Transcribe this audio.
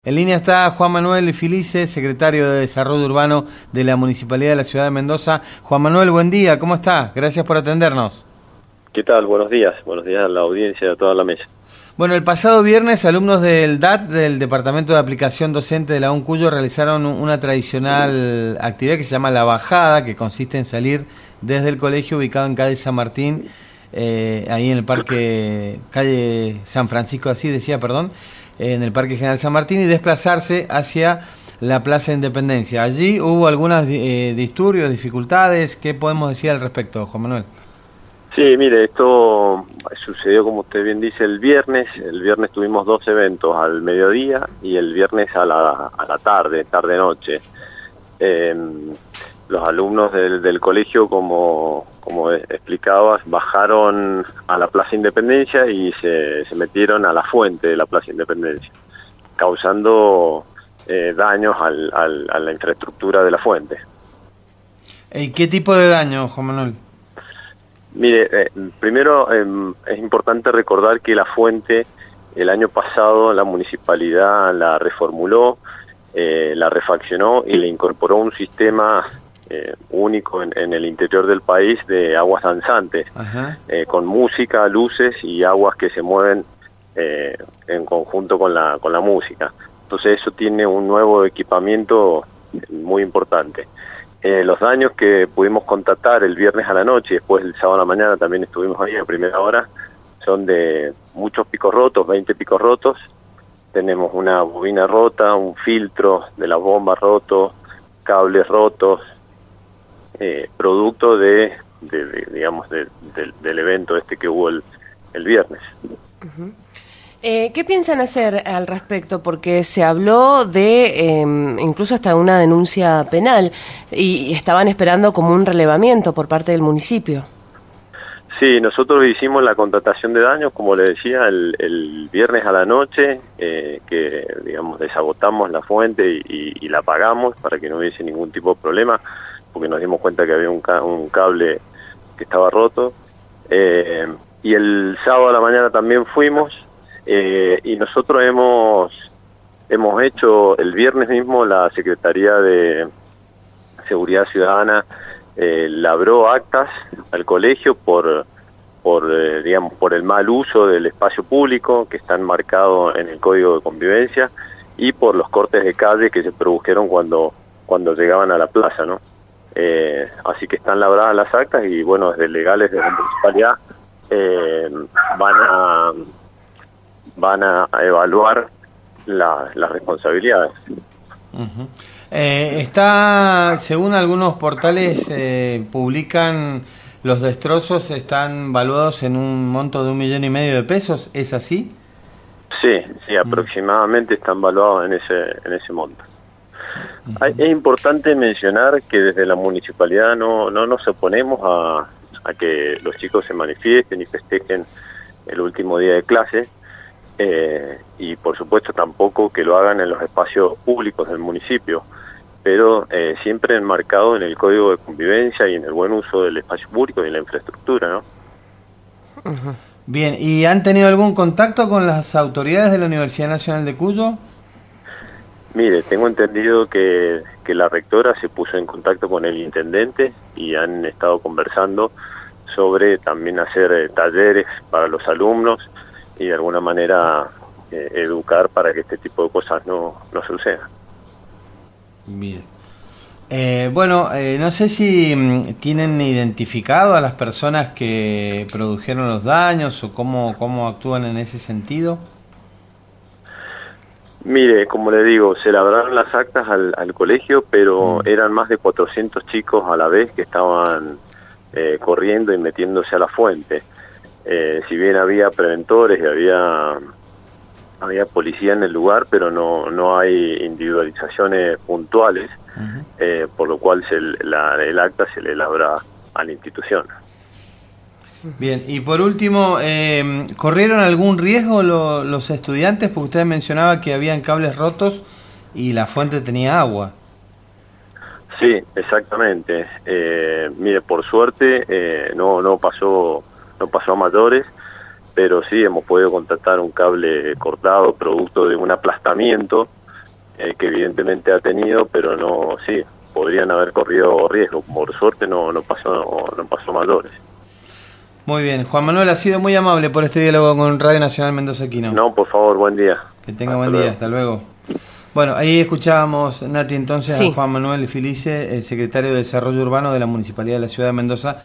En línea está Juan Manuel Filice, secretario de Desarrollo Urbano de la Municipalidad de la Ciudad de Mendoza. Juan Manuel, buen día, ¿cómo está? Gracias por atendernos. ¿Qué tal? Buenos días a la audiencia de toda la mesa. Bueno, el pasado viernes, alumnos del DAT, del Departamento de Aplicación Docente de la UNCUYO, realizaron una tradicional actividad que se llama La Bajada, que consiste en salir desde el colegio ubicado en calle San Martín, ahí en el parque, calle San Francisco, así decía, perdón, en el Parque General San Martín, y desplazarse hacia la Plaza Independencia. Allí hubo algunos disturbios, dificultades. ¿Qué podemos decir al respecto, Juan Manuel? Sí, mire, esto sucedió, como usted bien dice, el viernes. El viernes tuvimos dos eventos, al mediodía y el viernes a la tarde-noche. Los alumnos del colegio, como explicabas, bajaron a la Plaza Independencia y se metieron a la fuente de la Plaza Independencia, causando daños a la infraestructura de la fuente. ¿Y qué tipo de daño, Juan Manuel? Mire, primero es importante recordar que la fuente el año pasado la municipalidad la reformuló, la refaccionó y le incorporó un sistema único en el interior del país de aguas danzantes, con música, luces y aguas que se mueven en conjunto con la música. Entonces eso tiene un nuevo equipamiento muy importante. Los daños que pudimos constatar el viernes a la noche y después el sábado a la mañana también estuvimos ahí a primera hora, son de muchos picos rotos, 20 picos rotos. Tenemos una bobina rota, un filtro de la bomba roto, cables rotos, producto digamos, del evento que hubo el viernes. Uh-huh. ¿Qué piensan hacer al respecto? Porque se habló de incluso hasta una denuncia penal y estaban esperando como un relevamiento por parte del municipio. Sí, nosotros hicimos la contratación de daños, como le decía, el viernes a la noche, que digamos desagotamos la fuente y la apagamos para que no hubiese ningún tipo de problema, porque nos dimos cuenta que había un cable que estaba roto. Y el sábado a la mañana también fuimos. Y nosotros hemos hecho el viernes mismo, la Secretaría de Seguridad Ciudadana labró actas al colegio por el mal uso del espacio público que están marcados en el Código de Convivencia y por los cortes de calle que se produjeron cuando llegaban a la plaza, ¿no? Así que están labradas las actas y bueno, desde legales de la municipalidad van a evaluar las responsabilidades. Uh-huh. Está, según algunos portales publican, los destrozos están valuados en un monto de 1,5 millones de pesos, ¿es así? Sí, aproximadamente están valuados en ese monto. Uh-huh. Es importante mencionar que desde la municipalidad no nos oponemos a que los chicos se manifiesten y festejen el último día de clase. Y por supuesto tampoco que lo hagan en los espacios públicos del municipio, pero siempre enmarcado en el Código de Convivencia y en el buen uso del espacio público y de la infraestructura, ¿no? Uh-huh. Bien, ¿y han tenido algún contacto con las autoridades de la Universidad Nacional de Cuyo? Mire, tengo entendido que la rectora se puso en contacto con el intendente y han estado conversando sobre también hacer talleres para los alumnos y de alguna manera educar para que este tipo de cosas no sucedan. Bien. No sé si tienen identificado a las personas que produjeron los daños o cómo actúan en ese sentido. Mire, como le digo, se labraron las actas al colegio, pero eran más de 400 chicos a la vez que estaban corriendo y metiéndose a la fuente. Si bien había preventores y había policía en el lugar, pero no hay individualizaciones puntuales, uh-huh. Por lo cual el acta se le labra a la institución. Bien, y por último, ¿corrieron algún riesgo los estudiantes? Porque usted mencionaba que habían cables rotos y la fuente tenía agua. Sí, exactamente. Mire, por suerte no pasó a mayores, pero sí hemos podido contactar un cable cortado producto de un aplastamiento que evidentemente ha tenido, pero no, sí, podrían haber corrido riesgo. Por suerte no pasó mayores. Muy bien, Juan Manuel, ha sido muy amable por este diálogo con Radio Nacional Mendoza Aquino. No, por favor, buen día. Que tenga buen día, hasta luego. Bueno, ahí escuchábamos, Nati, entonces a Juan Manuel Filice, el secretario de Desarrollo Urbano de la Municipalidad de la Ciudad de Mendoza.